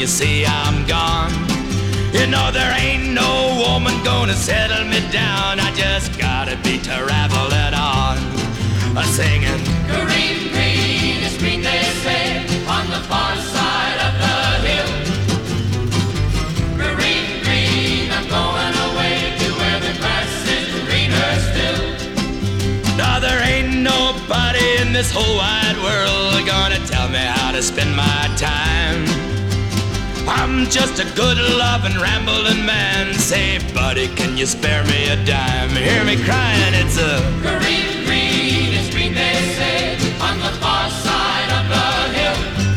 you see I'm gone. You know there ain't no woman gonna settle me down. I just gotta be traveling on, singing. Green, green is green, they say, on the far side of the hill. Green, green, I'm going away to where the grass is greener still. Now there ain't nobody in this whole wide world gonna tell me how to spend my time. I'm just a good loving rambling man. Say, buddy, can you spare me a dime? Hear me crying, it's a green, green is green, they say, on the far side of the hill.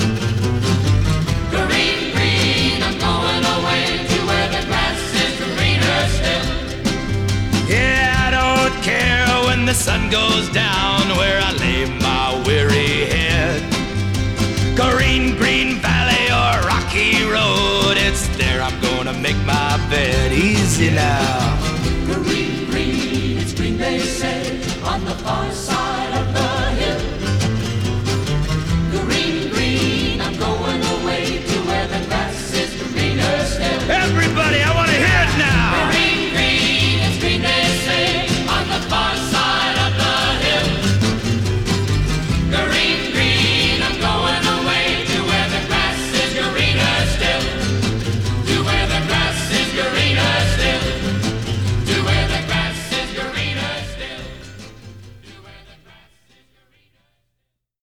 Green, green, I'm going away to where the grass is greener still. yeah, I don't care when the sun goes down where I lay my weary head. Green, green valley or rocky road, it's there I'm gonna make my bed. Easy now. Green, green, it's green, they say, on the far side.